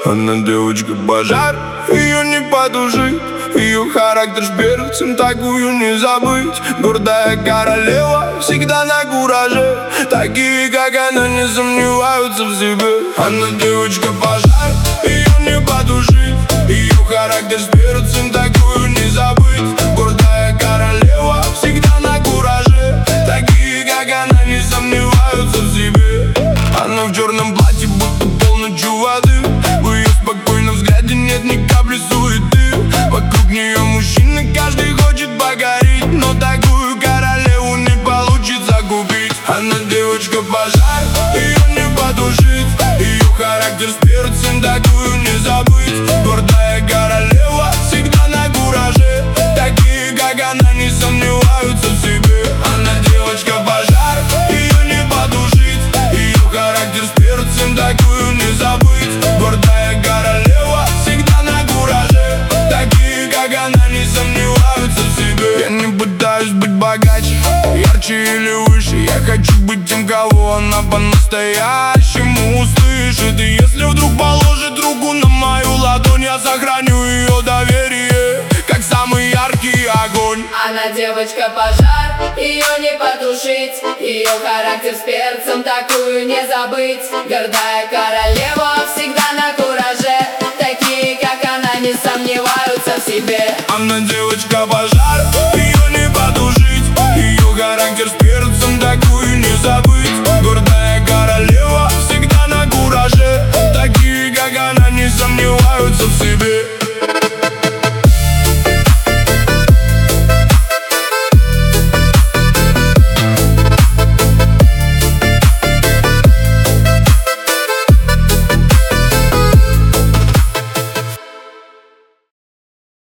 Она девочка-пожар, ее не потушить. Ее характер с перцем, такую не забыть. Гордая королева, всегда на кураже. Такие, как она, не сомневаются в себе. Она девочка-пожар, ее не потушить. Ее характер с перцем, такую не забыть. Гордая королева, всегда на кураже. Такие, как она, не сомневаются в себе. Она в черном платье, будто полночью воды. В ее спокойном взгляде нет ни капли суеты. Вокруг нее мужчины, каждый хочет покорить, но такую королеву не получится купить. Она девочка-пожар, ее не потушить. Ее характер с перцем, такую не забыть. Гордая королева, всегда на кураже. Такие, как она, не сомневаются в себе. Она девочка-пожар, ее не потушить. Ее характер с перцем, такую не забыть. Гордая королева, всегда на кураже. Такие, как она, не сомневаются в себе. Я не пытаюсь быть богаче, ярче или выше. Я хочу быть тем, кого она по-настоящему услышит. И если вдруг положит руку на мою ладонь, я сохраню ее доверие, как самый яркий огонь. Она девочка-пожар, ее не потушить. Ее характер с перцем, такую не забыть. Гордая королева, всегда на кураже. Такие, как она, не сомневаются в себе. Она девочка-пожар, ее не потушить. Ее характер с перцем, такую не забыть. Гордая королева, всегда на кураже. Такие, как она, не сомневаются в себе.